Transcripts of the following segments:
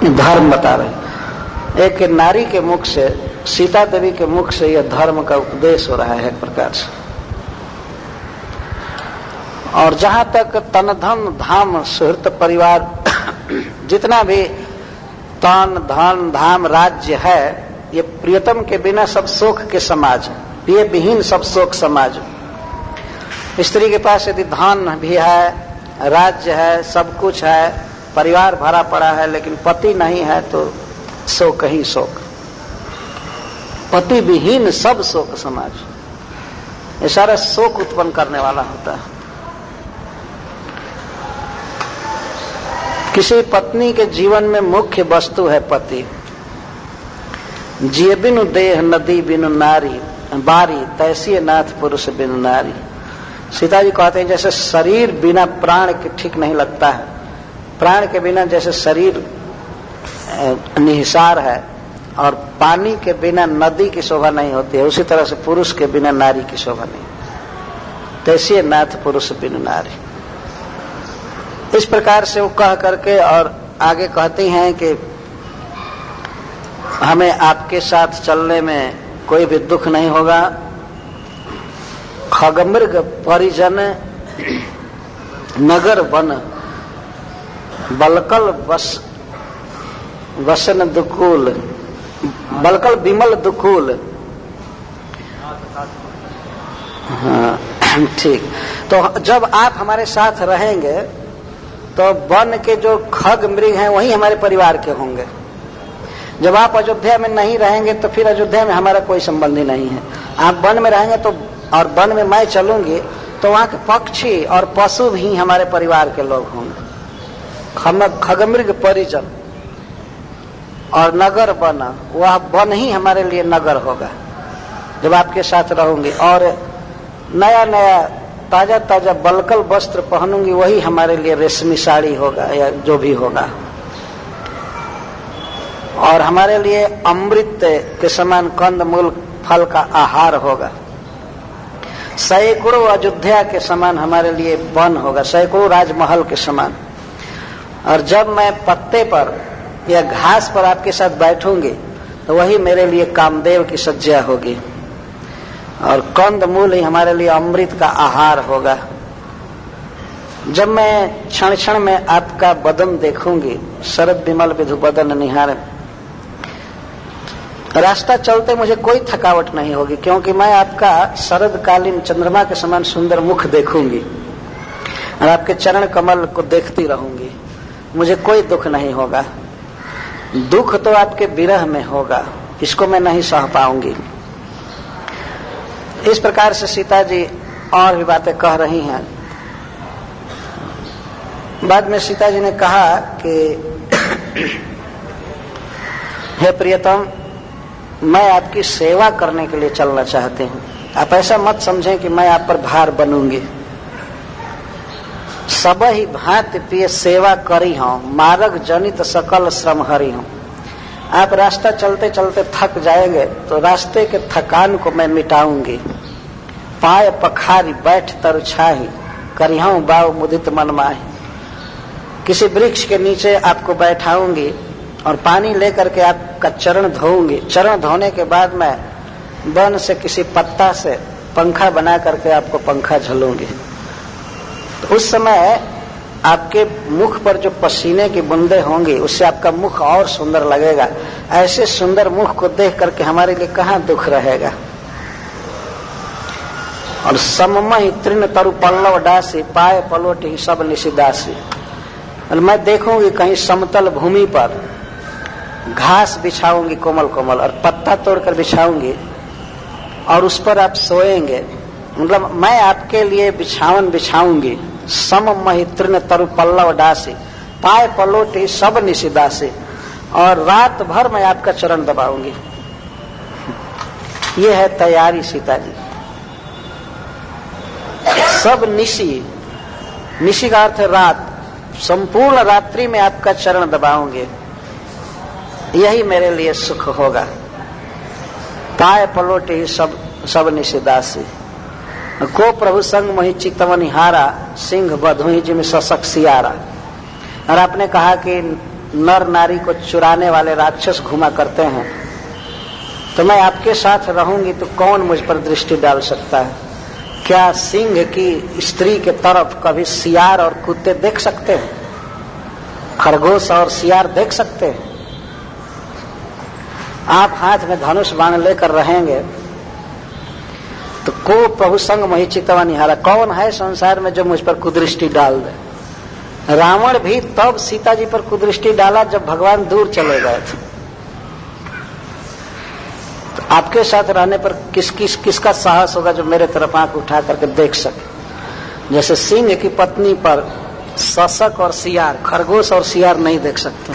धर्म बता रहे। एक नारी के मुख से, सीता देवी के मुख से यह धर्म का उपदेश हो रहा है एक प्रकार से। और जहां तक तन धन धाम सुहृत परिवार, जितना भी तन धन धाम राज्य है, ये प्रियतम के बिना सब शोक के समाज, ये विहीन सब शोक समाज। स्त्री के पास यदि धन भी है, राज्य है, सब कुछ है, परिवार भरा पड़ा है, लेकिन पति नहीं है तो शोक ही शोक। पति विहीन सब शोक समाज, ये सारा शोक उत्पन्न करने वाला होता है। किसी पत्नी के जीवन में मुख्य वस्तु है पति। जिए बिनु देह नदी बिनु नारी बारी, तैसी नाथ पुरुष बिनु नारी। सीता जी कहते हैं जैसे शरीर बिना प्राण के ठीक नहीं लगता है, प्राण के बिना जैसे शरीर निहिसार है और पानी के बिना नदी की शोभा नहीं होती है, उसी तरह से पुरुष के बिना नारी की शोभा नहीं। तैसी नाथ पुरुष बिनु नारी। इस प्रकार से वो कह करके और आगे कहती हैं कि हमें आपके साथ चलने में कोई भी दुख नहीं होगा। खगमृग परिजन नगर वन बलकल वसन दुकूल, बलकल विमल दुकूल। हाँ ठीक। तो जब आप हमारे साथ रहेंगे तो वन के जो खग मृग हैं वही हमारे परिवार के होंगे। जब आप अयोध्या में नहीं रहेंगे तो फिर अयोध्या में हमारा कोई संबंध ही नहीं है। आप वन में रहेंगे तो, और वन में मैं चलूंगी तो वहां के पक्षी और पशु भी हमारे परिवार के लोग होंगे। खगमृग परिजन और नगर बना, वह वन ही हमारे लिए नगर होगा जब आपके साथ रहूंगी। और नया नया ताजा ताजा बलकल वस्त्र पहनूंगी, वही हमारे लिए रेशमी साड़ी होगा या जो भी होगा। और हमारे लिए अमृत के समान कंद मूल फल का आहार होगा। सैकड़ों अयोध्या के समान हमारे लिए वन होगा, सैकड़ों राजमहल के समान। और जब मैं पत्ते पर या घास पर आपके साथ बैठूंगी तो वही मेरे लिए कामदेव की सज्जा होगी। और कंद मूल ही हमारे लिए अमृत का आहार होगा। जब मैं क्षण क्षण में आपका बदन देखूंगी, शरद विमल विधु बदन निहार, रास्ता चलते मुझे कोई थकावट नहीं होगी, क्योंकि मैं आपका शरदकालीन चंद्रमा के समान सुंदर मुख देखूंगी और आपके चरण कमल को देखती रहूंगी। मुझे कोई दुख नहीं होगा। दुख तो आपके विरह में होगा, इसको मैं नहीं सह पाऊंगी। इस प्रकार से सीता जी और भी बातें कह रही हैं। बाद में सीता जी ने कहा कि हे प्रियतम, मैं आपकी सेवा करने के लिए चलना चाहती हूँ। आप ऐसा मत समझें कि मैं आप पर भार बनूंगी। सब ही भांति प्रिय सेवा करी हूँ, मार्ग जनित सकल श्रम हरी हूँ। आप रास्ता चलते चलते थक जाएंगे तो रास्ते के थकान को मैं मिटाऊंगी। पाय पखारी बैठ तरु छाही, करिहूं बाव मुदित मन माही। किसी वृक्ष के नीचे आपको बैठाऊंगी और पानी लेकर के आपका चरण धोऊंगी। चरण धोने के बाद मैं वन से किसी पत्ता से पंखा बना करके आपको पंखा झलूंगी। तो उस समय आपके मुख पर जो पसीने की बूंदें होंगी उससे आपका मुख और सुंदर लगेगा। ऐसे सुंदर मुख को देख करके हमारे लिए कहाँ दुख रहेगा। और सममहि तृण तरु पल्लव डासी, पाए पलोटी सब निशिदासी। और मैं देखूंगी कहीं समतल भूमि पर घास बिछाऊंगी कोमल कोमल, और पत्ता तोड़कर बिछाऊंगी और उस पर आप सोएंगे। मतलब मैं आपके लिए बिछावन बिछाऊंगी। सम मही तृण तरु पल्लव डासी, पाए पलोटी सब निशिदासी। और रात भर मैं आपका चरण दबाऊंगी। ये है तैयारी सीता जी। सब निशी, निशी का अर्थ है रात, संपूर्ण रात्रि में आपका चरण दबाऊंगे, यही मेरे लिए सुख होगा। पाए पलोटे सब निशिदासी, को प्रभु संग मोहि चित्तवनि हारा, सिंह बधुहि जिम सशक सियारा। और आपने कहा कि नर नारी को चुराने वाले राक्षस घुमा करते हैं, तो मैं आपके साथ रहूंगी तो कौन मुझ पर दृष्टि डाल सकता है? क्या सिंह की स्त्री के तरफ कभी सियार और कुत्ते देख सकते हैं? खरगोश और सियार देख सकते हैं? आप हाथ में धनुष बाण लेकर रहेंगे तो को प्रभु संग मोहि चितवा निहारा, कौन है संसार में जो मुझ पर कुदृष्टि डाल दे? रावण भी तब सीता जी पर कुदृष्टि डाला जब भगवान दूर चले गए थे। तो आपके साथ रहने पर किसका साहस होगा जो मेरे तरफ आंख उठा करके देख सके? जैसे सिंह की पत्नी पर शशक और सियार, खरगोश और सियार नहीं देख सकते,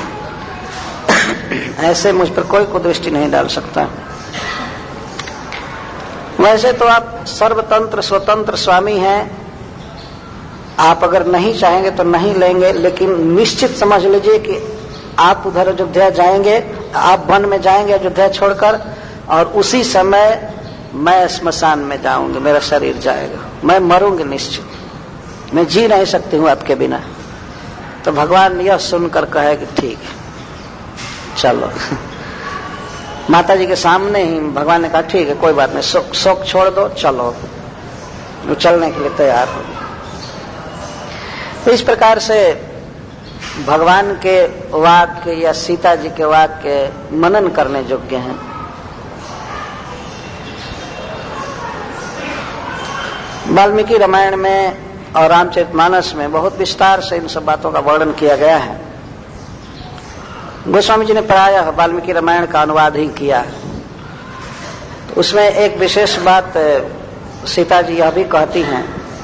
ऐसे मुझ पर कोई कुदृष्टि नहीं डाल सकता। वैसे तो आप सर्वतंत्र स्वतंत्र स्वामी हैं, आप अगर नहीं चाहेंगे तो नहीं लेंगे, लेकिन निश्चित समझ लीजिए कि आप उधर अयोध्या जाएंगे, आप वन में जाएंगे अयोध्या छोड़कर, और उसी समय मैं श्मशान में जाऊंगी, मेरा शरीर जाएगा, मैं मरूंगी निश्चित, मैं जी नहीं सकती हूं आपके बिना। तो भगवान यह सुनकर कहे कि ठीक है चलो। माता जी के सामने ही भगवान ने कहा ठीक है कोई बात नहीं, शोक छोड़ दो, चलो। वो चलने के लिए तैयार हो। तो इस प्रकार से भगवान के वाक्य या सीता जी के वाक्य मनन करने योग्य हैं। वाल्मीकि रामायण में और रामचरितमानस में बहुत विस्तार से इन सब बातों का वर्णन किया गया है। गोस्वामी जी ने प्रायः वाल्मीकि रामायण का अनुवाद ही किया। तो उसमें एक विशेष बात सीता जी यह भी कहती हैं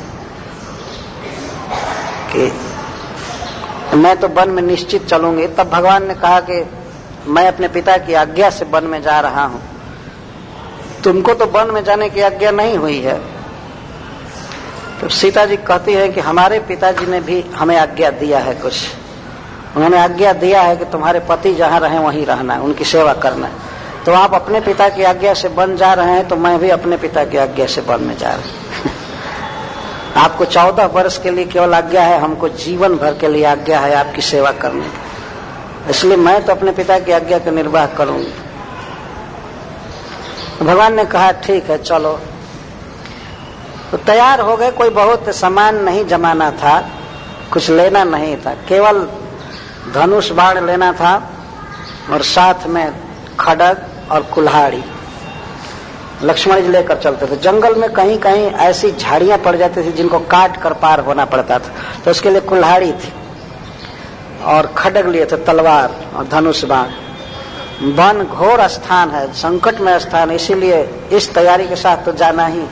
कि मैं तो वन में निश्चित चलूंगी। तब भगवान ने कहा कि मैं अपने पिता की आज्ञा से वन में जा रहा हूं, तुमको तो वन में जाने की आज्ञा नहीं हुई है। तो सीता जी कहती है कि हमारे पिताजी ने भी हमें आज्ञा दिया है, कुछ उन्होंने आज्ञा दिया है कि तुम्हारे पति जहां रहे वहीं रहना है, उनकी सेवा करना है। तो आप अपने पिता की आज्ञा से वन जा रहे हैं, तो मैं भी अपने पिता की आज्ञा से वन में जा रहा हूं। आपको 14 वर्ष के लिए केवल आज्ञा है, हमको जीवन भर के लिए आज्ञा है आपकी सेवा करने की, इसलिए मैं तो अपने पिता की आज्ञा का निर्वाह करूंगी। तो भगवान ने कहा ठीक है चलो। तो तैयार हो गए। कोई बहुत सामान नहीं जमाना था, कुछ लेना नहीं था, केवल धनुष बाण लेना था और साथ में खड्ग और कुल्हाड़ी। लक्ष्मण जी लेकर चलते थे। जंगल में कहीं कहीं ऐसी झाड़ियां पड़ जाती थी जिनको काट कर पार होना पड़ता था, तो उसके लिए कुल्हाड़ी थी और खड्ग लिए थे, तलवार और धनुष बाण। वन घोर स्थान है, संकट में स्थान, इसीलिए इस तैयारी के साथ तो जाना ही।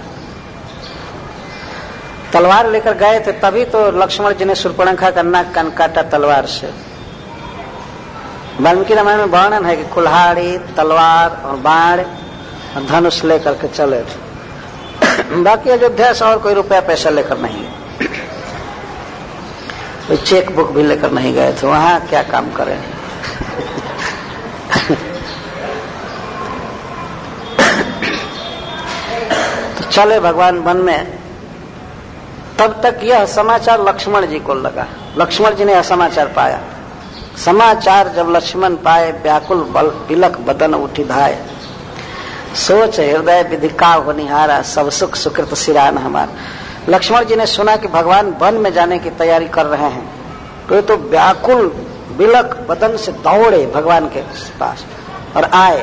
तलवार लेकर गए थे, तभी तो लक्ष्मण जी ने शूर्पणखा का नाक कान काटा तलवार से। वाल्मीकि रामायण में वर्णन है कि कुल्हाड़ी, तलवार और बाण और धनुष लेकर के चले थे। बाकी अयोध्या से और कोई रुपया पैसा लेकर नहीं गए, कोई चेक बुक भी लेकर नहीं गए थे, वहां क्या काम करें। तो चले भगवान वन में। तब तक यह समाचार लक्ष्मण जी को लगा। लक्ष्मण जी ने यह समाचार पाया। समाचार जब लक्ष्मण पाए, व्याकुल बिलख बदन उठी धाय, सोच हृदय विधि का हो निहारा, सब सुख सुकृत सिरान हमार। लक्ष्मण जी ने सुना कि भगवान वन में जाने की तैयारी कर रहे हैं, तो व्याकुल बिलख बदन से दौड़े भगवान के पास और आए।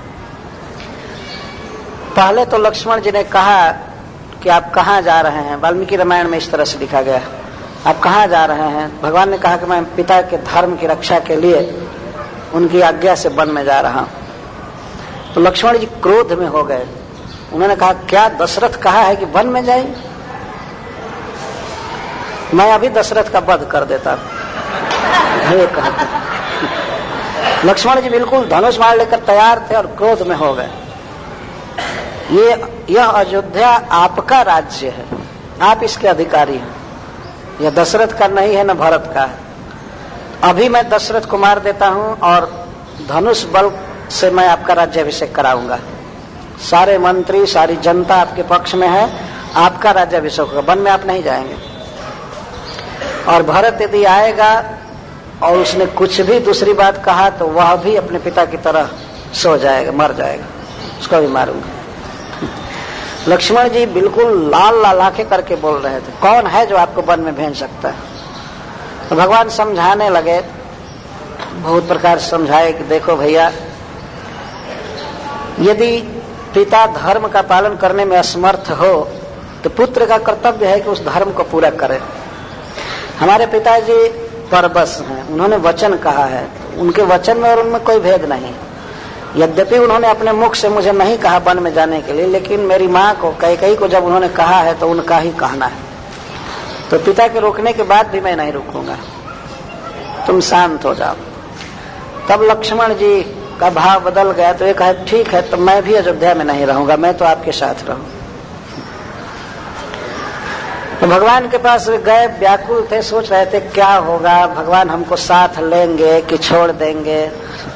पहले तो लक्ष्मण जी ने कहा कि आप कहाँ जा रहे हैं। वाल्मीकि रामायण में इस तरह से लिखा गया, आप कहाँ जा रहे हैं। भगवान ने कहा कि मैं पिता के धर्म की रक्षा के लिए उनकी आज्ञा से वन में जा रहा हूं। तो लक्ष्मण जी क्रोध में हो गए। उन्होंने कहा क्या दशरथ कहा है कि वन में जाए, मैं अभी दशरथ का वध कर देता। लक्ष्मण जी बिल्कुल धनुष बाण लेकर तैयार थे और क्रोध में हो गए। यह अयोध्या आपका राज्य है, आप इसके अधिकारी हैं, यह दशरथ का नहीं है न भरत का है। अभी मैं दशरथ को मार देता हूं और धनुष बल से मैं आपका राज्याभिषेक कराऊंगा। सारे मंत्री सारी जनता आपके पक्ष में है, आपका राज्याभिषेक होगा, वन में आप नहीं जाएंगे। और भरत यदि आएगा और उसने कुछ भी दूसरी बात कहा तो वह भी अपने पिता की तरह सो जाएगा, मर जाएगा, उसको भी मारूंगा। लक्ष्मण जी बिल्कुल लाल लाल आंखें करके बोल रहे थे, कौन है जो आपको वन में भेज सकता है? तो भगवान समझाने लगे, बहुत प्रकार समझाए कि देखो भैया, यदि पिता धर्म का पालन करने में असमर्थ हो तो पुत्र का कर्तव्य है कि उस धर्म को पूरा करे। हमारे पिताजी परबस हैं, उन्होंने वचन कहा है, उनके वचन में और उनमें कोई भेद नहीं। यद्यपि उन्होंने अपने मुख से मुझे नहीं कहा वन में जाने के लिए, लेकिन मेरी माँ को, कैकेयी को जब उन्होंने कहा है तो उनका ही कहना है। तो पिता के रोकने के बाद भी मैं नहीं रुकूंगा, तुम शांत हो जाओ। तब लक्ष्मण जी का भाव बदल गया, तो ये कहा ठीक है, तो मैं भी अयोध्या में नहीं रहूंगा, मैं तो आपके साथ रहूं। तो भगवान के पास गए, व्याकुल थे, सोच रहे थे क्या होगा, भगवान हमको साथ लेंगे कि छोड़ देंगे।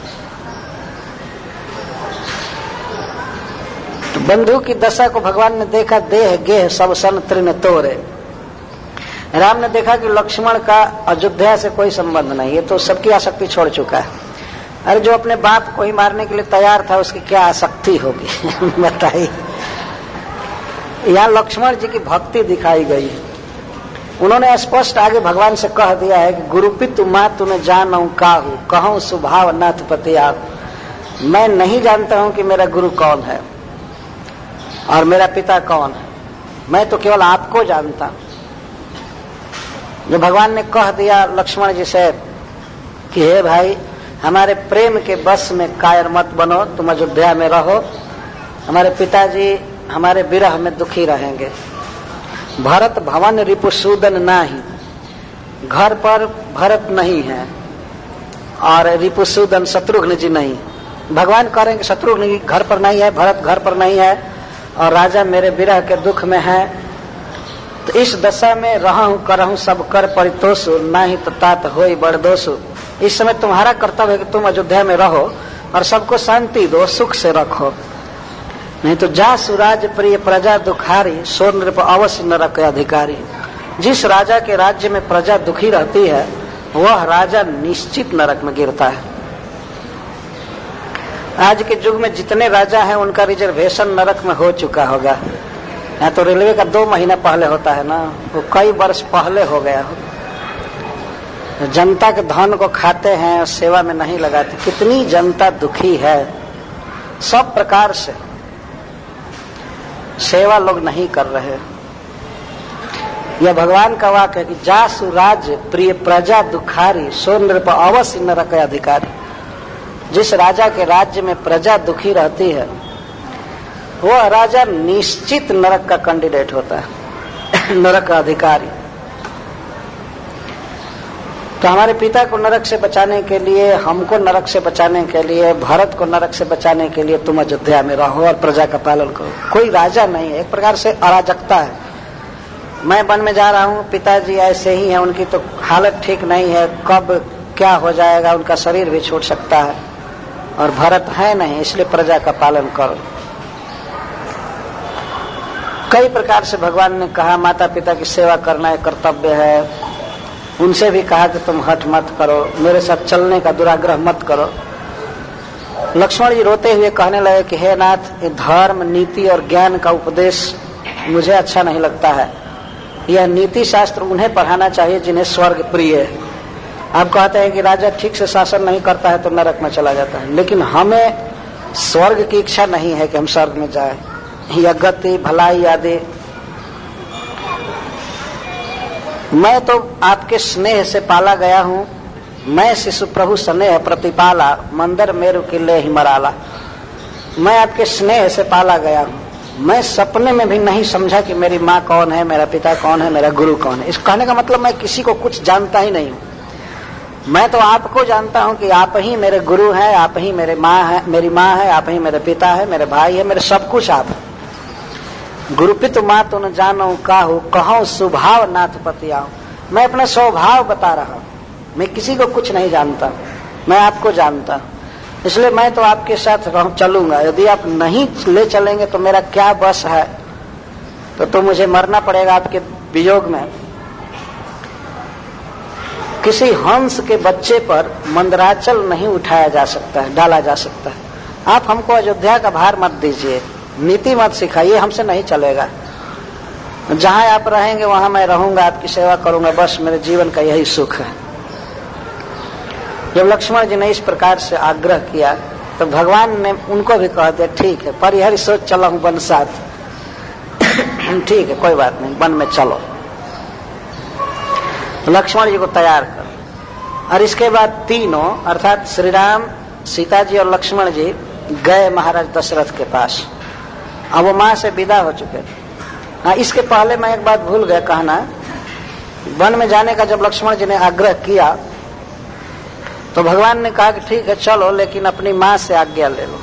तो बंधु की दशा को भगवान ने देखा, देह गेह सब सन तृण तोरे। राम ने देखा कि लक्ष्मण का अयोध्या से कोई संबंध नहीं, ये तो सबकी आसक्ति छोड़ चुका है। अरे जो अपने बाप को ही मारने के लिए तैयार था, उसकी क्या आसक्ति होगी बताइए। यहाँ लक्ष्मण जी की भक्ति दिखाई गई। उन्होंने स्पष्ट आगे भगवान से कह दिया है कि गुरुपितु माँ तूने जानऊ काहू, कहूँ सुभाव नाथ पति आप। मैं नहीं जानता हूँ कि मेरा गुरु कौन है और मेरा पिता कौन है, मैं तो केवल आपको जानता हूँ। जो भगवान ने कह दिया लक्ष्मण जी से कि हे भाई, हमारे प्रेम के बस में कायर मत बनो, तुम अयोध्या में रहो, हमारे पिताजी हमारे विरह में दुखी रहेंगे। भरत भवन रिपुसूदन नाही, घर पर भरत नहीं है और रिपुसूदन शत्रुघ्न जी नहीं। भगवान कह रहे हैं कि शत्रुघ्न जी घर पर नहीं है, भरत घर पर नहीं है और राजा मेरे विरह के दुख में है। तो इस दशा में रहूं करहूं सब कर परितोषु, नाही तो तात होई बड़ दोषु। इस समय तुम्हारा कर्तव्य है कि तुम अयोध्या में रहो और सबको शांति दो, सुख से रखो, नहीं तो जा सुराज प्रिय प्रजा दुखारी, सो नृप अवश्य नरक अधिकारी। जिस राजा के राज्य में प्रजा दुखी रहती है, वह राजा निश्चित नरक में गिरता है। आज के युग में जितने राजा हैं, उनका रिजर्वेशन नरक में हो चुका होगा। यहाँ तो रेलवे का 2 महीना पहले होता है ना, वो कई वर्ष पहले हो गया हो। जनता के धन को खाते हैं और सेवा में नहीं लगाते। कितनी जनता दुखी है, सब प्रकार से सेवा लोग नहीं कर रहे। यह भगवान का वाक्य है कि जासु राज प्रिय प्रजा दुखारी, सो नृप अवश्य नरक अधिकारी। जिस राजा के राज्य में प्रजा दुखी रहती है, वह राजा निश्चित नरक का कैंडिडेट होता है, नरक का अधिकारी। तो हमारे पिता को नरक से बचाने के लिए, हमको नरक से बचाने के लिए, भरत को नरक से बचाने के लिए तुम अयोध्या में रहो और प्रजा का पालन करो। कोई राजा नहीं है, एक प्रकार से अराजकता है। मैं वन में जा रहा हूँ, पिताजी ऐसे ही हैं, उनकी तो हालत ठीक नहीं है, कब क्या हो जाएगा, उनका शरीर भी छूट सकता है, और भरत है नहीं, इसलिए प्रजा का पालन करो। कई प्रकार से भगवान ने कहा माता पिता की सेवा करना एक कर्तव्य है। उनसे भी कहा कि तुम हठ मत करो, मेरे साथ चलने का दुराग्रह मत करो। लक्ष्मण जी रोते हुए कहने लगे कि हे नाथ, ये धर्म नीति और ज्ञान का उपदेश मुझे अच्छा नहीं लगता है। यह नीति शास्त्र उन्हें पढ़ाना चाहिए जिन्हें स्वर्ग प्रिय है। आप कहते हैं कि राजा ठीक से शासन नहीं करता है तो नरक में चला जाता है, लेकिन हमें स्वर्ग की इच्छा नहीं है कि हम स्वर्ग में जाए। यह गति भलाई आदि, मैं तो आपके स्नेह से पाला गया हूँ। मैं शिशु प्रभु स्नेह प्रतिपाला, मंदिर मेरु किले ही मराला। मैं आपके स्नेह से पाला गया हूँ। मैं सपने में भी नहीं समझा कि मेरी माँ कौन है, मेरा पिता कौन है, मेरा गुरु कौन है। इस कहने का मतलब मैं किसी को कुछ जानता ही नहीं हूँ। मैं तो आपको जानता हूँ कि आप ही मेरे गुरु हैं, आप ही मेरे माँ है, मेरी माँ है, आप ही मेरे पिता है, मेरे भाई है, मेरे सब कुछ आप है। गुरुपितु माँ तो न जानो काहू, कहूँ स्वभाव नाथ पति आओ। मैं अपना स्वभाव बता रहा हूँ, मैं किसी को कुछ नहीं जानता, मैं आपको जानता हूँ, इसलिए मैं तो आपके साथ चलूंगा। यदि आप नहीं ले चलेंगे तो मेरा क्या बस है, तो मुझे मरना पड़ेगा आपके वियोग में। किसी हंस के बच्चे पर मंदराचल नहीं उठाया जा सकता है, डाला जा सकता है। आप हमको अयोध्या का भार मत दीजिए, नीति मत सिखाइए, हमसे नहीं चलेगा। जहां आप रहेंगे वहां मैं रहूंगा, आपकी सेवा करूंगा, बस मेरे जीवन का यही सुख है। जब लक्ष्मण जी ने इस प्रकार से आग्रह किया तो भगवान ने उनको भी कह दिया, ठीक है, परिहरि सोच चला हूं वन साथ, ठीक है, कोई बात नहीं, वन में चलो। तो लक्ष्मण जी को तैयार कर, और इसके बाद तीनों अर्थात श्री राम, सीता जी और लक्ष्मण जी गए महाराज दशरथ के पास। अब वो मां से विदा हो चुके थे। हाँ, इसके पहले मैं एक बात भूल गया कहना, वन में जाने का जब लक्ष्मण जी ने आग्रह किया तो भगवान ने कहा कि ठीक है चलो, लेकिन अपनी मां से आज्ञा ले लो।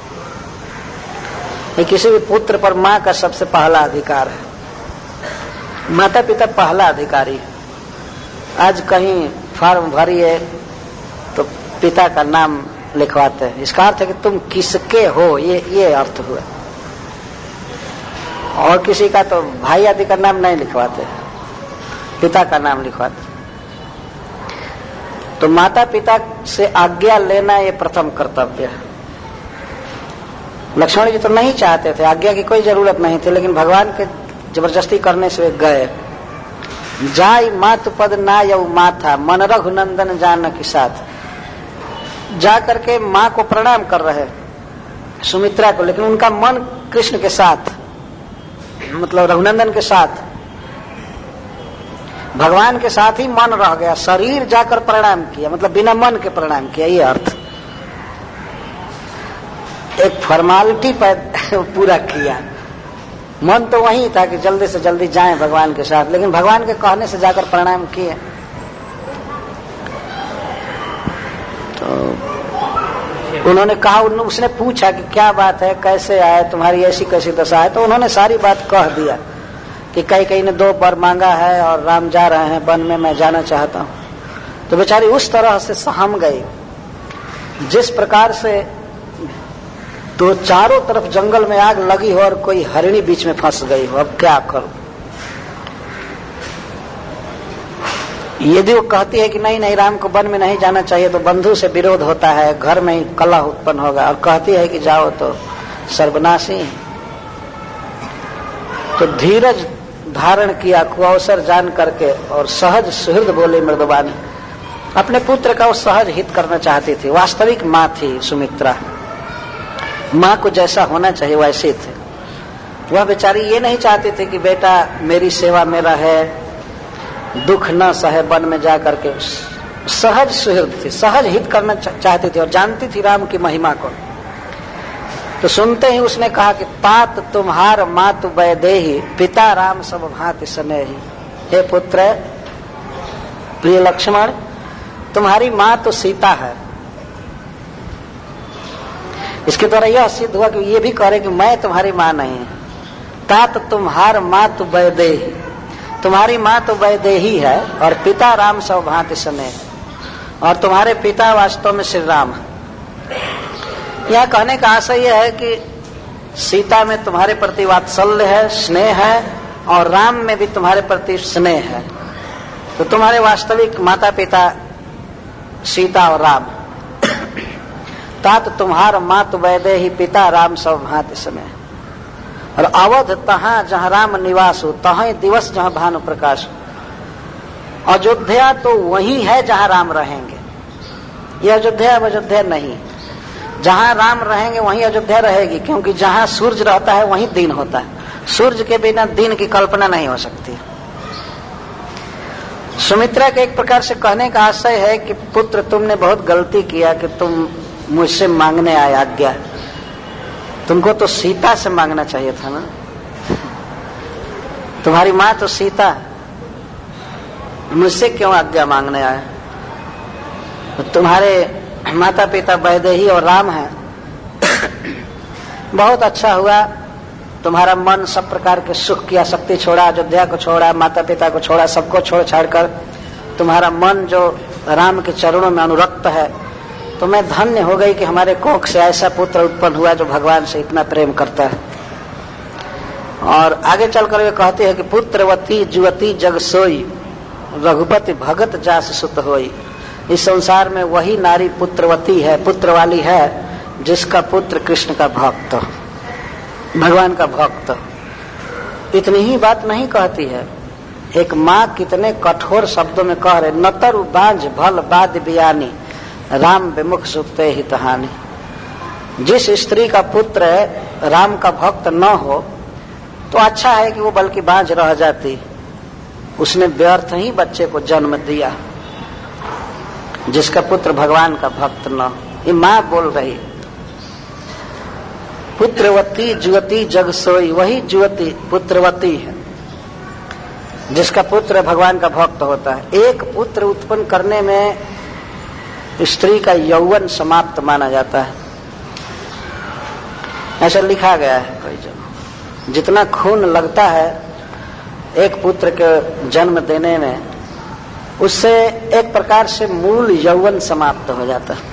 ये किसी भी पुत्र पर मां का सबसे पहला अधिकार है। माता पिता पहला अधिकारी है। आज कहीं फॉर्म भरिए तो पिता का नाम लिखवाते हैं, इसका अर्थ है कि तुम किसके हो, ये अर्थ हुआ। और किसी का तो भाई आदि का नाम नहीं लिखवाते, पिता का नाम लिखवाते। तो माता पिता से आज्ञा लेना ये प्रथम कर्तव्य है। लक्ष्मण जी तो नहीं चाहते थे, आज्ञा की कोई जरूरत नहीं थी, लेकिन भगवान के जबरदस्ती करने से वे गए। जाय मातु पद ना यौ माथा, मन रघुनंदन जानकी साथ। जा करके माँ को प्रणाम कर रहे सुमित्रा को, लेकिन उनका मन कृष्ण के साथ, मतलब रघुनंदन के साथ, भगवान के साथ ही मन रह गया। शरीर जाकर प्रणाम किया, मतलब बिना मन के प्रणाम किया, ये अर्थ। एक फॉर्मालिटी पूरा किया। मन तो वही था कि जल्दी से जल्दी जाएं भगवान के साथ, लेकिन भगवान के कहने से जाकर प्रणाम किए। तो उन्होंने कहा, उसने पूछा कि क्या बात है, कैसे आए, तुम्हारी ऐसी कैसी दशा है। तो उन्होंने सारी बात कह दिया कि कहीं ने 2 वर मांगा है और राम जा रहे हैं वन में, मैं जाना चाहता हूं। तो बेचारी उस तरह से सहम गई, जिस प्रकार से तो चारों तरफ जंगल में आग लगी हो और कोई हरिणी बीच में फंस गई हो। अब क्या करूं? यदि वो कहती है कि नहीं राम को वन में नहीं जाना चाहिए तो बंधु से विरोध होता है, घर में ही कलह उत्पन्न होगा, और कहती है कि जाओ तो सर्वनाशी। तो धीरज धारण किया, कुअवसर जान करके, और सहज सुहृद बोले मृदुबानी। अपने पुत्र का वो सहज हित करना चाहती थी। वास्तविक माँ थी सुमित्रा, माँ को जैसा होना चाहिए वैसे थे। वह बेचारी ये नहीं चाहती थी कि बेटा मेरी सेवा में रहे, दुख न सहे वन में जा करके। सहज सुहृद थी, सहज हित करना चाहती थी और जानती थी राम की महिमा को। तो सुनते ही उसने कहा कि तात तुम्हार मातु वैदेही, पिता राम सब भांति स्नेही। हे पुत्र प्रिय लक्ष्मण, तुम्हारी माँ तो सीता है। इसके द्वारा यह सिद्ध हुआ कि ये भी कह रहे कि मैं तुम्हारी माँ नहीं। तात तुम्हार मातु वैदेही, तुम्हारी माँ तो वैदेही है और पिता राम सब भांति स्नेह, और तुम्हारे पिता वास्तव में श्री राम है। यह कहने का आशय यह है कि सीता में तुम्हारे प्रति वात्सल्य है, स्नेह है, और राम में भी तुम्हारे प्रति स्नेह है। तो तुम्हारे वास्तविक माता पिता सीता और राम। तात तुम्हार मातु वैदेही, पिता राम सब भांति स्नेह। और अवध तहां जहां राम निवास हो, तहां दिवस जहां भानु प्रकाश। अयोध्या तो वही है जहां राम रहेंगे। यह अयोध्या नहीं, जहां राम रहेंगे वहीं अयोध्या रहेगी, क्योंकि जहां सूर्य रहता है वहीं दिन होता है। सूर्य के बिना दिन की कल्पना नहीं हो सकती। सुमित्रा के एक प्रकार से कहने का आशय है कि पुत्र तुमने बहुत गलती किया कि तुम मुझसे मांगने आए आज्ञा। तुमको तो सीता से मांगना चाहिए था ना, तुम्हारी माँ तो सीता, मुझसे क्यों आज्ञा मांगने आए? तुम्हारे माता पिता वैदेही और राम है। बहुत अच्छा हुआ, तुम्हारा मन सब प्रकार के सुख की आसक्ति छोड़ा, अयोध्या को छोड़ा, माता पिता को छोड़ा, सबको छोड़ छाड़ कर तुम्हारा मन जो राम के चरणों में अनुरक्त है। तो मैं धन्य हो गई कि हमारे कोख से ऐसा पुत्र उत्पन्न हुआ जो भगवान से इतना प्रेम करता है। और आगे चलकर वे कहते हैं कि पुत्रवती जुवती जग सोई, रघुपति भगत जास सुत होई। इस संसार में वही नारी पुत्रवती है, पुत्र वाली है, जिसका पुत्र कृष्ण का भक्त, भगवान का भक्त। इतनी ही बात नहीं कहती है, एक माँ कितने कठोर शब्दों में कह रहे, नतरु बांझ भल बाद बियानी राम विमुख सुते ही तहानी। जिस स्त्री का पुत्र राम का भक्त न हो तो अच्छा है कि वो बल्कि बांझ रह जाती, उसने व्यर्थ ही बच्चे को जन्म दिया। जिसका पुत्र भगवान का भक्त न, ये माँ बोल रही। पुत्रवती जुवती जग सोई, वही जुवती पुत्रवती है जिसका पुत्र भगवान का भक्त होता है। एक पुत्र उत्पन्न करने में स्त्री का यौवन समाप्त माना जाता है, ऐसा लिखा गया है कई जगह। जितना खून लगता है एक पुत्र के जन्म देने में, उससे एक प्रकार से मूल यौवन समाप्त हो जाता है।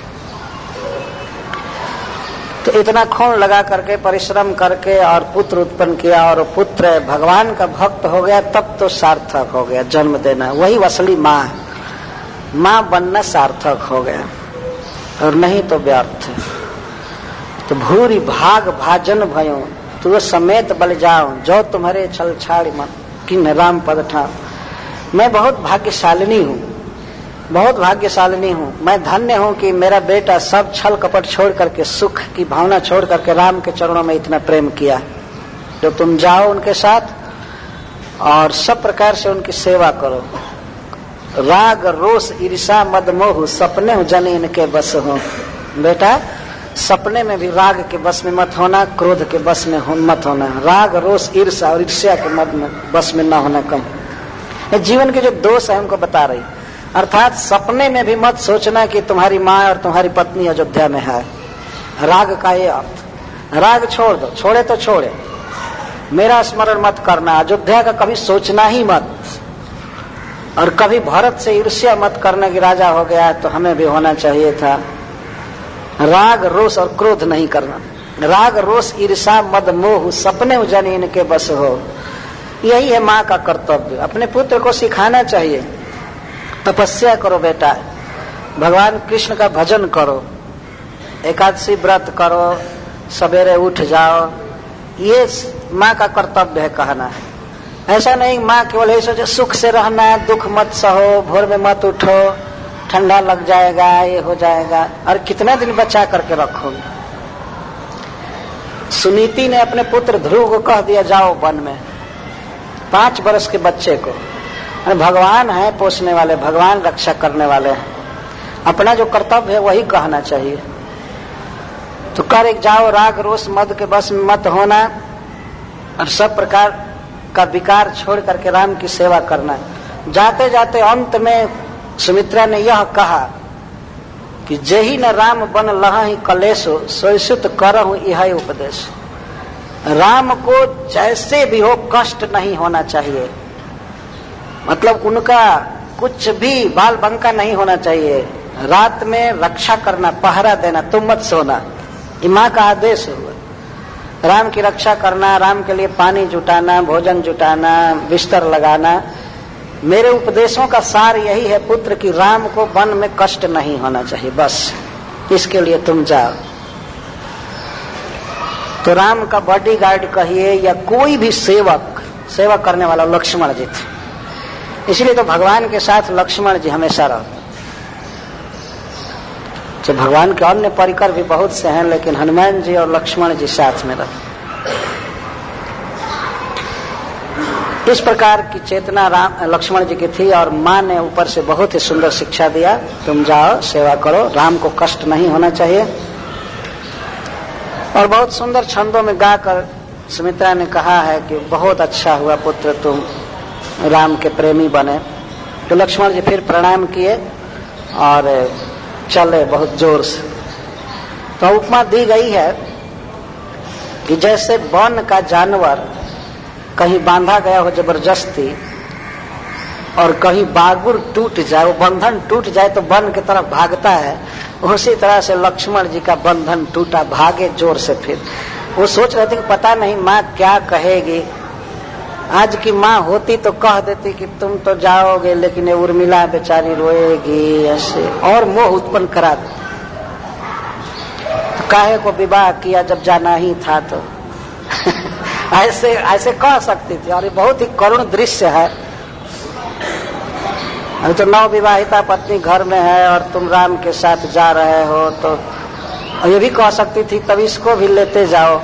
तो इतना खून लगा करके परिश्रम करके और पुत्र उत्पन्न किया और पुत्र भगवान का भक्त हो गया, तब तो सार्थक हो गया जन्म देना। वही असली माँ है, माँ बनना सार्थक हो गया, और नहीं तो व्यर्थ है। तो भूरी भाग भाजन भयो तू समेत बल जाओ, जो तुम्हारे छल छाड़ मन किन राम पद ठाओ। मैं बहुत भाग्यशालिनी हूँ, बहुत भाग्यशालिनी हूँ, मैं धन्य हूँ कि मेरा बेटा सब छल कपट छोड़ करके, सुख की भावना छोड़ करके राम के चरणों में इतना प्रेम किया। जो तुम जाओ उनके साथ और सब प्रकार से उनकी सेवा करो। राग रोष ईर्षा मद मोह सपने हो जन इनके बस हो। बेटा सपने में भी राग के बस में मत होना, क्रोध के बस में मत होना। राग रोष ईर्षा और ईर्ष्या के मद में बस में न होना कहीं। जीवन के जो दोष है उनको बता रही। अर्थात सपने में भी मत सोचना कि तुम्हारी माँ और तुम्हारी पत्नी अयोध्या में है। राग का ये अर्थ, राग छोड़ दो, छोड़े तो छोड़े, मेरा स्मरण मत करना, अयोध्या का कभी सोचना ही मत। और कभी भरत से ईर्ष्या मत करना कि राजा हो गया तो हमें भी होना चाहिए था। राग रोष और क्रोध नहीं करना। राग रोष ईर्षा मद मोह सपने उजन इनके बस हो। यही है माँ का कर्तव्य। अपने पुत्र को सिखाना चाहिए, तपस्या करो बेटा, भगवान कृष्ण का भजन करो, एकादशी व्रत करो, सवेरे उठ जाओ। ये माँ का कर्तव्य है कहना है। ऐसा नहीं माँ केवल ऐसा जो सुख से रहना है, दुख मत सहो, भोर में मत उठो, ठंडा लग जाएगा, ये हो जाएगा, और कितना दिन बचा करके रखोगे। सुनीति ने अपने पुत्र ध्रुव को कह दिया जाओ वन में, 5 वर्ष के बच्चे को। भगवान है पोसने वाले, भगवान रक्षा करने वाले हैं, अपना जो कर्तव्य है वही कहना चाहिए। तो कर एक जाओ, राग रोष मद के बस में मत होना और सब प्रकार का विकार छोड़ करके राम की सेवा करना। जाते जाते अंत में सुमित्रा ने यह कहा कि जेहि न राम बन लहहि कलेशो सोईसुत करहु यह उपदेश। राम को जैसे भी हो कष्ट नहीं होना चाहिए, मतलब उनका कुछ भी बाल बंका नहीं होना चाहिए। रात में रक्षा करना, पहरा देना, तुम मत सोना, ये माँ का आदेश हुआ। राम की रक्षा करना, राम के लिए पानी जुटाना, भोजन जुटाना, बिस्तर लगाना। मेरे उपदेशों का सार यही है पुत्र कि राम को वन में कष्ट नहीं होना चाहिए, बस इसके लिए तुम जाओ। तो राम का बॉडीगार्ड कहिए या कोई भी सेवक, सेवा करने वाला लक्ष्मण जी थे, इसलिए तो भगवान के साथ लक्ष्मण जी हमेशा रहते। तो भगवान के अन्य परिकर भी बहुत से हैं, लेकिन हनुमान जी और लक्ष्मण जी साथ में रहते। इस प्रकार की चेतना राम लक्ष्मण जी की थी, और माँ ने ऊपर से बहुत ही सुंदर शिक्षा दिया, तुम जाओ सेवा करो, राम को कष्ट नहीं होना चाहिए। और बहुत सुंदर छंदों में गाकर सुमित्रा ने कहा है कि बहुत अच्छा हुआ पुत्र तुम राम के प्रेमी बने। तो लक्ष्मण जी फिर प्रणाम किए और चले बहुत जोर से। तो उपमा दी गई है कि जैसे वन का जानवर कहीं बांधा गया हो जबरदस्ती और कहीं बागुर टूट जाए, वो बंधन टूट जाए तो वन की तरफ भागता है, उसी तरह से लक्ष्मण जी का बंधन टूटा, भागे जोर से। फिर वो सोच रहे थे कि पता नहीं माँ क्या कहेगी, आज की माँ होती तो कह देती कि तुम तो जाओगे, लेकिन ये उर्मिला बेचारी रोएगी, ऐसे और मोह उत्पन्न करा देती। तो काहे को विवाह किया जब जाना ही था, तो ऐसे ऐसे कह सकती थी। और ये बहुत ही करुण दृश्य है। अभी तो नव विवाहिता पत्नी घर में है और तुम राम के साथ जा रहे हो, तो ये भी कह सकती थी तब इसको भी लेते जाओ,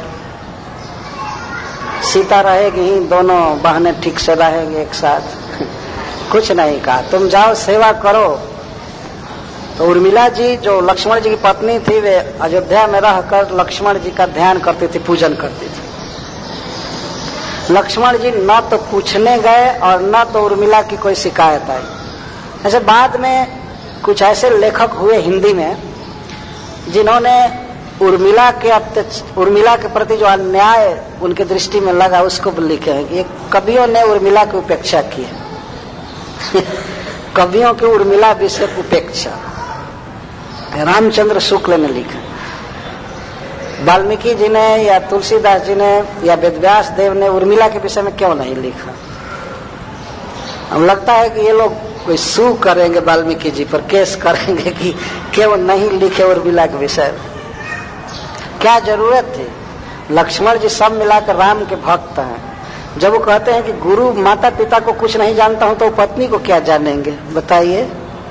सीता रहेगी ही, दोनों बहनें ठीक से रहेंगे एक साथ। कुछ नहीं कहा, तुम जाओ सेवा करो। तो उर्मिला जी जो लक्ष्मण जी की पत्नी थी, वे अयोध्या में रहकर लक्ष्मण जी का ध्यान करती थी, पूजन करती थी। लक्ष्मण जी न तो पूछने गए और न तो उर्मिला की कोई शिकायत आई। ऐसे बाद में कुछ ऐसे लेखक हुए हिंदी में जिन्होंने उर्मिला के प्रति जो अन्याय उनके दृष्टि में लगा उसको लिखे हैं। ये कवियों ने उर्मिला की उपेक्षा की है। कवियों की उर्मिला विषय उपेक्षा रामचंद्र शुक्ल ने लिखा। वाल्मीकि जी ने या तुलसीदास जी ने या वेदव्यास देव ने उर्मिला के विषय में क्यों नहीं लिखा? हम लगता है कि ये लोग कोई सू करेंगे वाल्मीकि जी पर, केस करेंगे कि क्यों नहीं लिखे उर्मिला के विषय में। क्या जरूरत थी? लक्ष्मण जी सब मिलाकर राम के भक्त हैं। जब वो कहते हैं कि गुरु माता पिता को कुछ नहीं जानता हूं, तो पत्नी को क्या जानेंगे बताइए?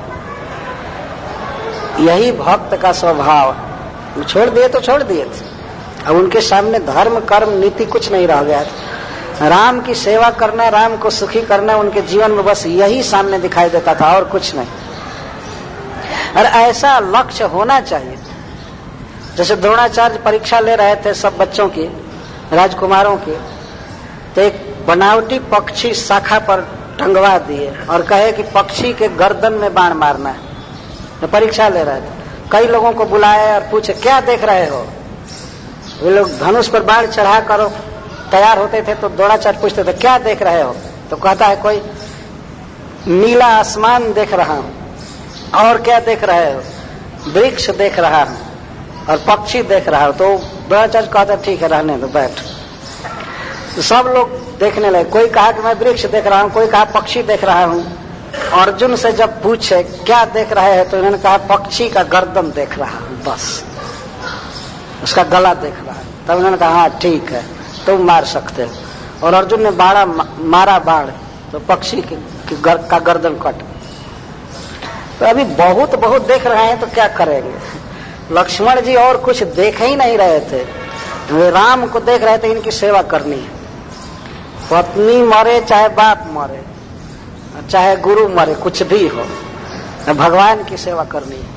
यही भक्त का स्वभाव। छोड़ दिए तो छोड़ दिए थे। अब उनके सामने धर्म कर्म नीति कुछ नहीं रह गया था। राम की सेवा करना, राम को सुखी करना, उनके जीवन में बस यही सामने दिखाई देता था और कुछ नहीं। और ऐसा लक्ष्य होना चाहिए। जैसे द्रोणाचार्य परीक्षा ले रहे थे सब बच्चों की, राजकुमारों की, तो एक बनावटी पक्षी शाखा पर टंगवा दिए और कहे कि पक्षी के गर्दन में बाण मारना है। तो परीक्षा ले रहे थे, कई लोगों को बुलाए और पूछे क्या देख रहे हो? वे लोग धनुष पर बाण चढ़ा कर तैयार होते थे, तो द्रोणाचार्य पूछते थे क्या देख रहे हो? तो कहता है कोई नीला आसमान देख रहा हूं। और क्या देख रहे हो? वृक्ष देख रहा हूं और पक्षी देख रहा हूं। तो द्रोणाचार्य कहता ठीक है रहने दो, बैठ। तो सब लोग देखने लगे। कोई कहा कि मैं वृक्ष देख रहा हूं, कोई कहा पक्षी देख रहा हूं। अर्जुन से जब पूछे क्या देख रहे हैं, तो इन्होंने कहा पक्षी का गर्दन देख रहा हूं, बस उसका गला देख रहा है। तब उन्होंने कहा हाँ ठीक है, तुम मार सकते हो। और अर्जुन ने मारा बाण, तो पक्षी का गर्दन कट। तो अभी बहुत बहुत देख रहे हैं, तो क्या करेंगे? लक्ष्मण जी और कुछ देख ही नहीं रहे थे, वे राम को देख रहे थे। इनकी सेवा करनी है। पत्नी मरे चाहे बाप मरे, चाहे गुरु मरे, कुछ भी हो, भगवान की सेवा करनी है।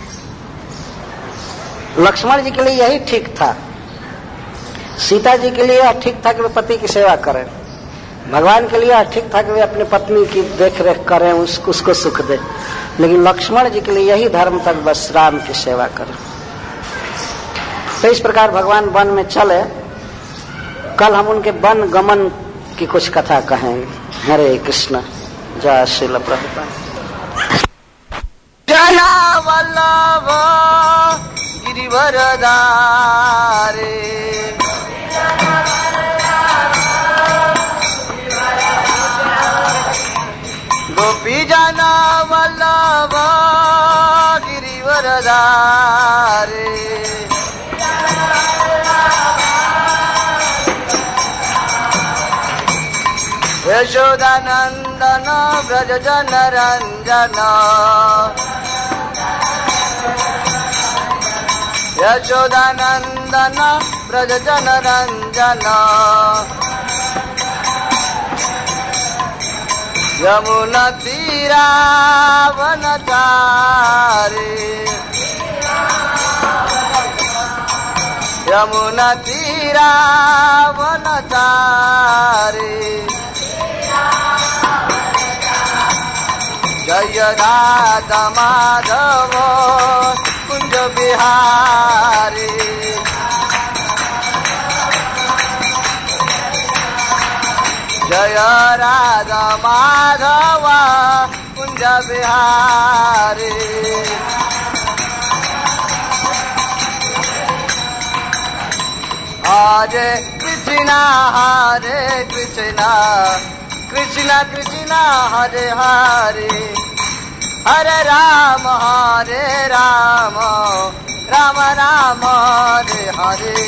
लक्ष्मण जी के लिए यही ठीक था। सीता जी के लिए ठीक था कि वे पति की सेवा करें। भगवान के लिए ठीक था कि वे अपनी पत्नी की देख रेख करें, उसको सुख दे। लेकिन लक्ष्मण जी के लिए यही धर्म तक बस राम की सेवा करें। तो इस प्रकार भगवान वन में चले। कल हम उनके वन गमन की कुछ कथा कहेंगे। हरे कृष्ण। जय श्रील प्रभुपाद। जना वल्लभ गिरिवरधारे, गोपी जना वल्लभ गिरिवरधारे, यशोदानंदन व्रज जन रंजन, यशोदानंदन व्रज जन रंजन, यमुना तीरा वनचारी, यमुना तीरा वनचारी, जय राधा माधव कुंज बिहारी, जय राधा माधव कुंज बिहारी। आज Krishna Hare Krishna Krishna Krishna Hare Hare Hare Rama Rama Rama Hare Hare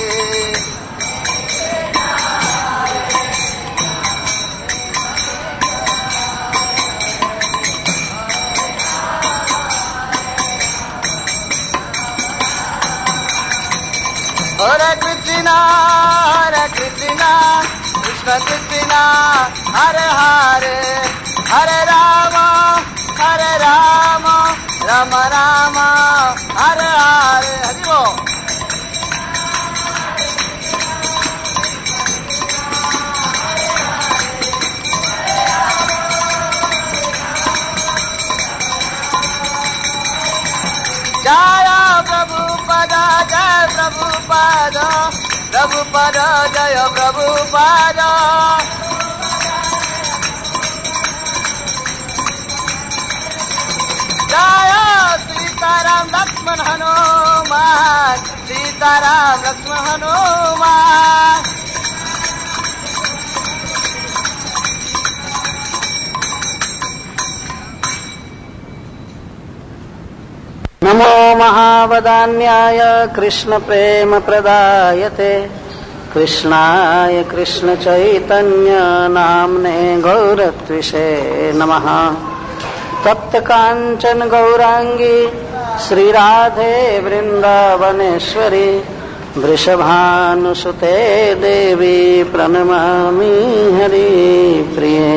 Hare Krishna Krishna Krishna Hare Hare Hare Rama Rama Rama Hare Hare Hari Bol Jaya Prabhupada Jaya Prabhupada Prabhupada Jaya Prabhupada Jaya Sitaram Lakshman Hanuman Sitaram Lakshman Hanuman नमो महावदान्याय कृष्ण प्रेम प्रदायते कृष्णाय कृष्ण चैतन्य नाम्ने गौरत्विषे नमः तप्त कांचन गौरांगी श्री राधे वृंदावनेश्वरी वृषभानुसुते देवी प्रणमामि हरि प्रिये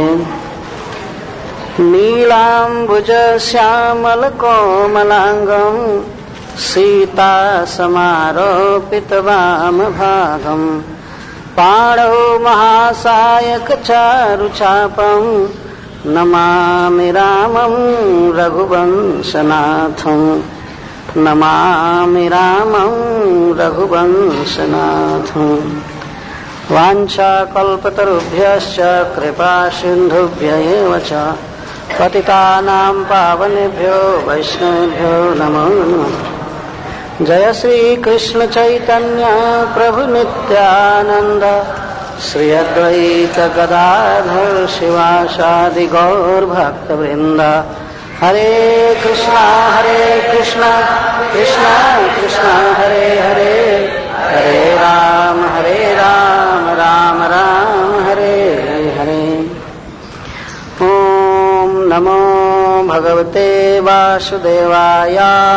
नीलांबुज श्यामल कोमलांगं सीता समारोपित वाम भागं पाणौ महासायक चारुचापं नमामि रामं रघुवंशनाथं नमामि रामं रघुवंशनाथं वाञ्छाकल्पतरुभ्यश्च कृपा सिन्धुभ्य एव च पतितानां पावनेभ्यो वैष्णवेभ्यो नमो नमः जय श्री कृष्ण चैतन्य प्रभु नित्यानंद श्री अद्वैत गदाधर शिवासादि गौर भक्त वृंद हरे कृष्णा कृष्णा कृष्णा हरे हरे हरे राम राम राम हरे हरे ओम नमो भगवते वासुदेवाय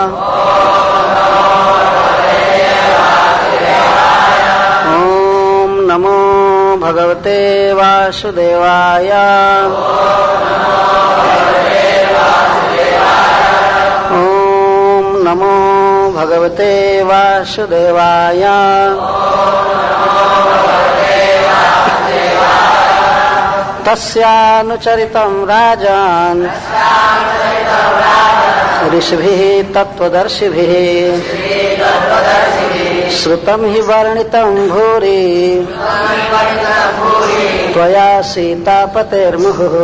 ओम नमो भगवते वासुदेवाय ओम नमो भगवते वासुदेवाय तस्यानुचरितं राजान ऋषिभिः तत्त्वदर्शिभिः श्रुतं हि वर्णितं भूरि त्वया सीतापतेर्मुहुः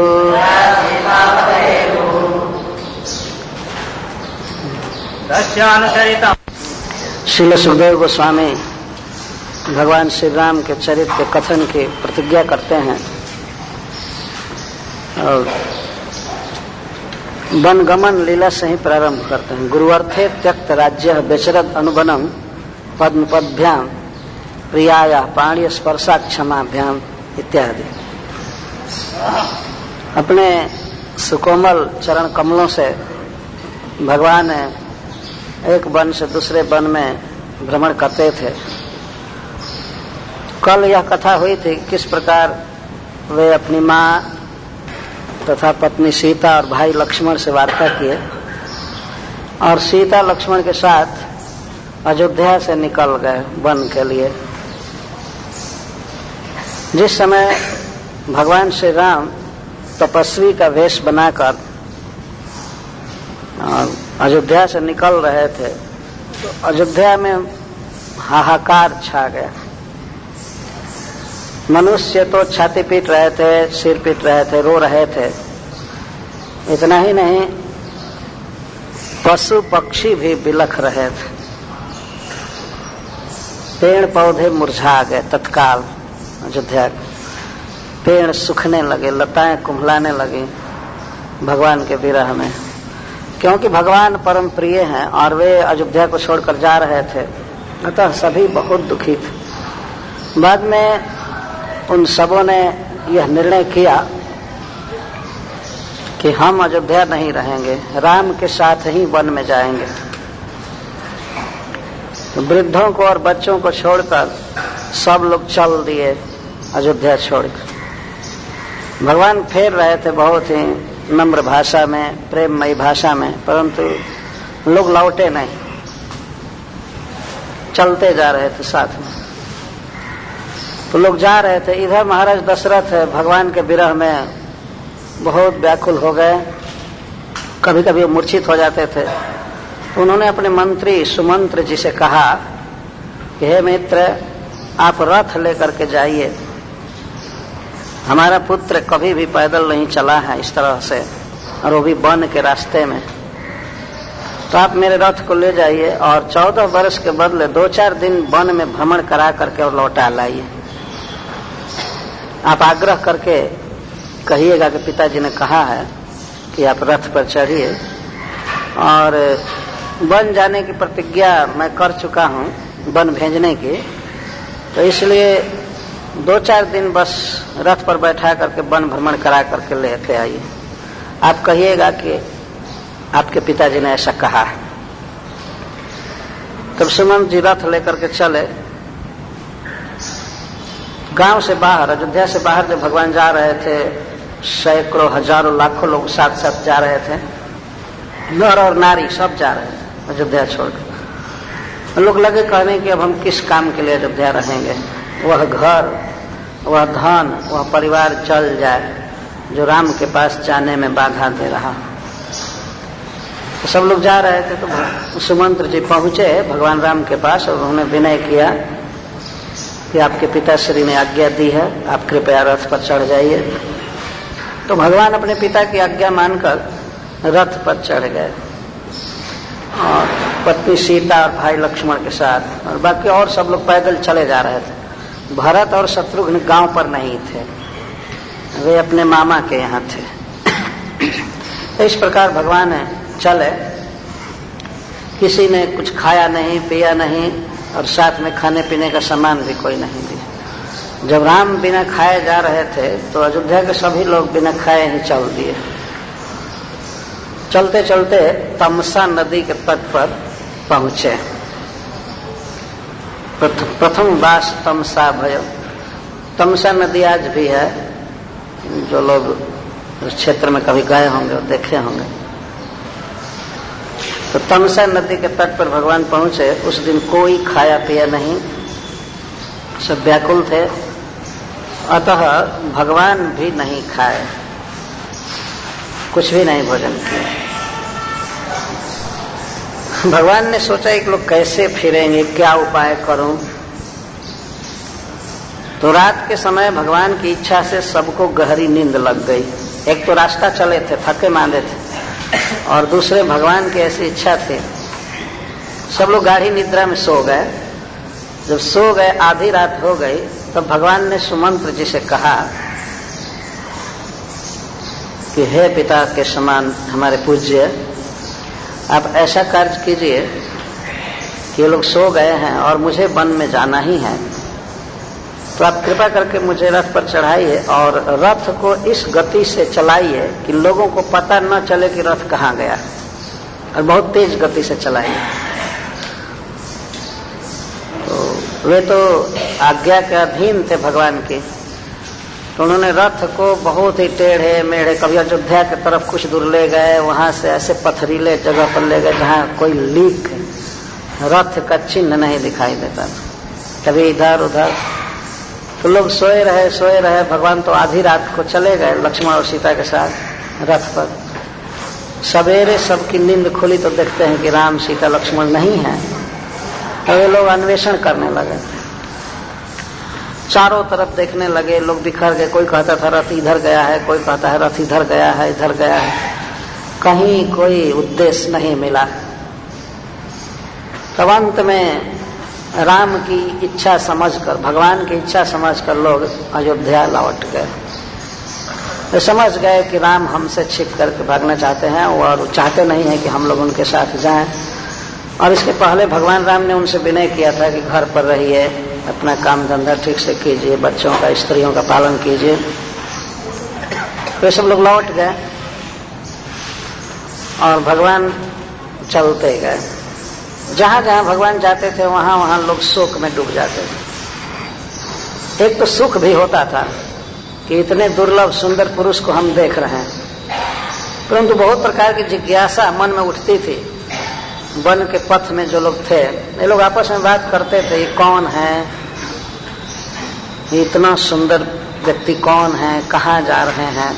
श्रील सुखदेव गोस्वामी भगवान श्री राम के चरित्र के कथन की प्रतिज्ञा करते हैं और वनगमन लीला से ही प्रारंभ करते हैं। गुरुवर्थे त्यक्त राज्य बेचरद अनुबनम पद्म पदभ्याम प्रियाया पाणी स्पर्शा क्षमाभ्याम इत्यादि। अपने सुकोमल चरण कमलों से भगवान एक वन से दूसरे वन में भ्रमण करते थे। कल यह कथा हुई थी किस प्रकार वे अपनी माँ तथा पत्नी सीता और भाई लक्ष्मण से वार्ता किए और सीता लक्ष्मण के साथ अयोध्या से निकल गए वन के लिए। जिस समय भगवान श्री राम तपस्वी का वेश बनाकर अयोध्या से निकल रहे थे तो अयोध्या में हाहाकार छा गया। मनुष्य तो छाती पीट रहे थे, सिर पीट रहे थे, रो रहे थे। इतना ही नहीं, पशु पक्षी भी बिलख रहे थे। पेड़ पौधे मुरझा गए तत्काल। अयोध्या। पेड़ सूखने लगे, लताएं कुम्हलाने लगी भगवान के विरह में, क्योंकि भगवान परम प्रिय हैं और वे अयोध्या को छोड़कर जा रहे थे, अतः सभी बहुत दुखी थे। बाद में उन सबों ने यह निर्णय किया कि हम अयोध्या नहीं रहेंगे, राम के साथ ही वन में जाएंगे। तो वृद्धों को और बच्चों को छोड़कर सब लोग चल दिए अयोध्या छोड़कर। भगवान फेर रहे थे बहुत ही नम्र भाषा में, प्रेममयी भाषा में, परंतु लोग लौटे नहीं, चलते जा रहे थे साथ में। तो लोग जा रहे थे, इधर महाराज दशरथ भगवान के विरह में बहुत व्याकुल हो गए, कभी कभी वो मूर्छित हो जाते थे। तो उन्होंने अपने मंत्री सुमंत्र जी से कहा कि हे मित्र, आप रथ लेकर के जाइए, हमारा पुत्र कभी भी पैदल नहीं चला है इस तरह से, और वो भी वन के रास्ते में, तो आप मेरे रथ को ले जाइए और 14 वर्ष के बदले 2-4 दिन वन में भ्रमण करा करके और लौटा लाइए। आप आग्रह करके कहिएगा कि पिताजी ने कहा है कि आप रथ पर चढ़िए, और वन जाने की प्रतिज्ञा मैं कर चुका हूँ वन भेजने की, तो इसलिए 2-4 दिन बस रथ पर बैठा करके वन भ्रमण करा करके लेते आइए। आप कहिएगा कि आपके पिताजी ने ऐसा कहा है। तब सुमंत जी रथ लेकर के चले। गांव से बाहर, अयोध्या से बाहर जब भगवान जा रहे थे, सैकड़ों हजारों लाखों लोग साथ साथ जा रहे थे, नर और नारी सब जा रहे थे अयोध्या छोड़कर। लोग लगे कहने कि अब हम किस काम के लिए अयोध्या रहेंगे, वह घर, वह धन, वह परिवार चल जाए जो राम के पास जाने में बाधा दे रहा। तो सब लोग जा रहे थे। तो सुमंत्र जी पहुंचे भगवान राम के पास और उन्होंने विनय किया कि आपके पिताश्री ने आज्ञा दी है, आप कृपया रथ पर चढ़ जाइए। तो भगवान अपने पिता की आज्ञा मानकर रथ पर चढ़ गए और पत्नी सीता और भाई लक्ष्मण के साथ, और बाकी और सब लोग पैदल चले जा रहे थे। भरत और शत्रुघ्न गांव पर नहीं थे, वे अपने मामा के यहाँ थे। तो इस प्रकार भगवान चले, किसी ने कुछ खाया नहीं, पिया नहीं, और साथ में खाने पीने का सामान भी कोई नहीं दिया। जब राम बिना खाए जा रहे थे तो अयोध्या के सभी लोग बिना खाए ही चल दिए। चलते चलते तमसा नदी के तट पर पहुंचे। प्रथम वास तमसा भय। तमसा नदी आज भी है, जो लोग उस क्षेत्र में कभी गए होंगे और देखे होंगे। तो तमसा नदी के तट पर भगवान पहुंचे। उस दिन कोई खाया पिया नहीं, सब व्याकुल थे, अतः भगवान भी नहीं खाए, कुछ भी नहीं भोजन किया। भगवान ने सोचा एक लोग कैसे फिरेंगे, क्या उपाय करूं। तो रात के समय भगवान की इच्छा से सबको गहरी नींद लग गई। एक तो रास्ता चले थे, थके मांदे थे, और दूसरे भगवान की ऐसी इच्छा थी। सब लोग गाढ़ी निद्रा में सो गए। जब सो गए, आधी रात हो गई, तब भगवान ने सुमंत्र जी से कहा कि हे पिता के समान हमारे पूज्य, आप ऐसा कार्य कीजिए कि ये लोग सो गए हैं और मुझे वन में जाना ही है, तो आप कृपा करके मुझे रथ पर चढ़ाइए और रथ को इस गति से चलाइए कि लोगों को पता न चले कि रथ कहाँ गया, और बहुत तेज गति से चलाइए। तो वे तो आज्ञा के अधीन थे भगवान की, तो उन्होंने रथ को बहुत ही टेढ़े मेढ़े, कभी अयोध्या की तरफ कुछ दूर ले गए, वहां से ऐसे पथरीले जगह पर ले गए जहां कोई लीक रथ का चिन्ह नहीं दिखाई देता, कभी इधर उधर। तो लोग सोए रहे। भगवान तो आधी रात को चले गए लक्ष्मण और सीता के साथ रथ पर। सवेरे सबकी नींद खुली तो देखते हैं कि राम सीता लक्ष्मण नहीं है। तो वे लोग अन्वेषण करने लगे, चारों तरफ देखने लगे। लोग बिखर गए, कोई कहता था रथ इधर गया है, कोई कहता है रथ इधर गया है, इधर गया है, कहीं कोई उद्देश्य नहीं मिला। तब अंत में राम की इच्छा समझकर, भगवान की इच्छा समझकर लोग अयोध्या लौट गए। वे समझ गए कि राम हमसे छिप करके भागना चाहते हैं और चाहते नहीं हैं कि हम लोग उनके साथ जाएं। और इसके पहले भगवान राम ने उनसे विनय किया था कि घर पर रहिए, अपना काम धंधा ठीक से कीजिए, बच्चों का, स्त्रियों का पालन कीजिए। वे सब लोग लौट गए और भगवान चलते गए। जहां जहां भगवान जाते थे वहां वहां लोग शोक में डूब जाते थे। एक तो सुख भी होता था कि इतने दुर्लभ सुंदर पुरुष को हम देख रहे हैं, परंतु बहुत प्रकार की जिज्ञासा मन में उठती थी। वन के पथ में जो लोग थे, ये लोग आपस में बात करते थे, ये कौन है, ये इतना सुंदर व्यक्ति कौन है, कहाँ जा रहे हैं।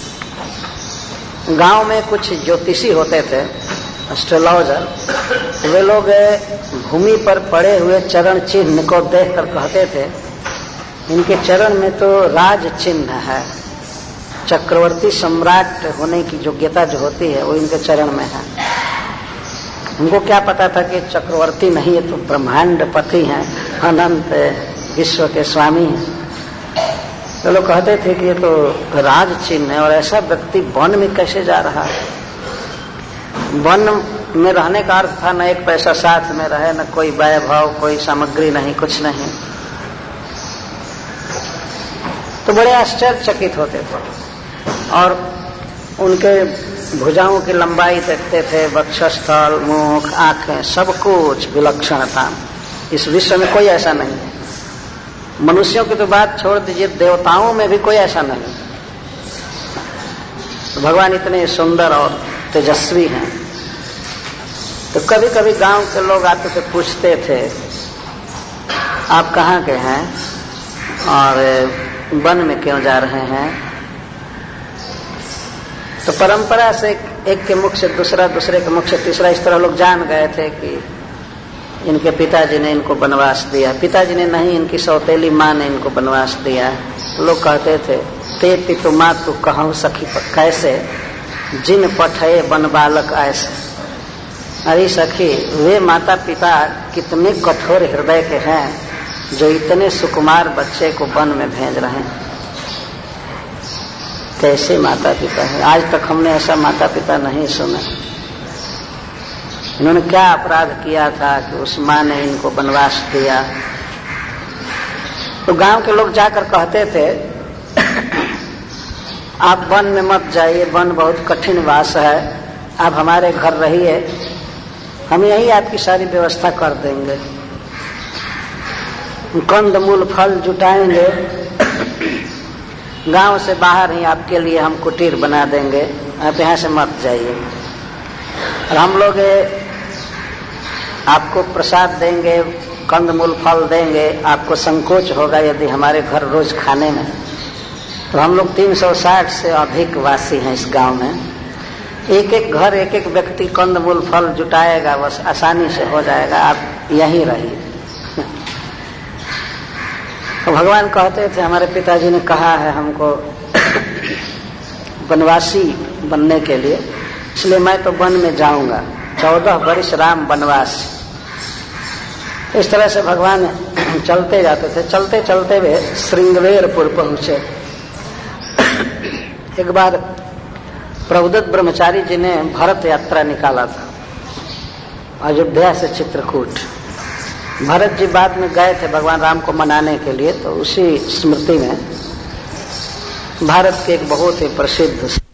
गांव में कुछ ज्योतिषी होते थे, एस्ट्रोलॉजर, वे लोग भूमि पर पड़े हुए चरण चिन्ह को देखकर कहते थे इनके चरण में तो राज चिन्ह है, चक्रवर्ती सम्राट होने की योग्यता जो होती है वो इनके चरण में है। उनको क्या पता था कि चक्रवर्ती नहीं, ये तो ब्रह्मांडपति हैं, अनंत विश्व के स्वामी हैं। तो लोग कहते थे कि ये तो राज चिन्ह है, और ऐसा व्यक्ति वन में कैसे जा रहा है। वन में रहने का अर्थ था न एक पैसा साथ में रहे, न कोई वैभव, कोई सामग्री नहीं, कुछ नहीं। तो बड़े आश्चर्यचकित होते थे और उनके भुजाओं की लंबाई देखते थे, वक्षस्थल, मुख, आंखें, सब कुछ विलक्षण था। इस विश्व में कोई ऐसा नहीं है। मनुष्यों की तो बात छोड़ दीजिए, देवताओं में भी कोई ऐसा नहीं। तो भगवान इतने सुंदर और तेजस्वी हैं। तो कभी कभी गांव के लोग आते थे, पूछते थे आप कहाँ के हैं और वन में क्यों जा रहे हैं। तो परंपरा से एक के मुख से दूसरा, दूसरे के मुख से तीसरा, इस तरह लोग जान गए थे कि इनके पिताजी ने इनको वनवास दिया। पिताजी ने नहीं, इनकी सौतेली माँ ने इनको वनवास दिया। लोग कहते थे ते पितु मातु कहूँ सखी कैसे, जिन पठे वन बालक ऐसे। अरे सखी, वे माता पिता कितने कठोर हृदय के हैं जो इतने सुकुमार बच्चे को वन में भेज रहे हैं। कैसे माता पिता है, आज तक हमने ऐसा माता पिता नहीं सुना। इन्होंने क्या अपराध किया था कि उस माँ ने इनको वनवास दिया। तो गांव के लोग जाकर कहते थे आप वन में मत जाइए, वन बहुत कठिन वास है, आप हमारे घर रहिए, हम यही आपकी सारी व्यवस्था कर देंगे, कंद मूल फल जुटाएंगे, गांव से बाहर ही आपके लिए हम कुटीर बना देंगे, आप यहाँ से मत जाइए। और हम लोग आपको प्रसाद देंगे, कंदमूल फल देंगे, आपको संकोच होगा यदि हमारे घर रोज खाने में। तो हम लोग 360 से अधिक वासी हैं इस गांव में, एक एक घर, एक एक व्यक्ति कंदमूल फल जुटाएगा, बस आसानी से हो जाएगा, आप यहीं रहिए। तो भगवान कहते थे हमारे पिताजी ने कहा है हमको वनवासी बनने के लिए, इसलिए मैं तो वन में जाऊंगा। 14 वर्ष राम वनवास। इस तरह से भगवान चलते जाते थे। चलते चलते वे श्रृंगवेरपुर पहुंचे। एक बार प्रभुदत्त ब्रह्मचारी जी ने भरत यात्रा निकाला था अयोध्या से चित्रकूट। भरत जी बाद में गए थे भगवान राम को मनाने के लिए, तो उसी स्मृति में भारत के एक बहुत ही प्रसिद्ध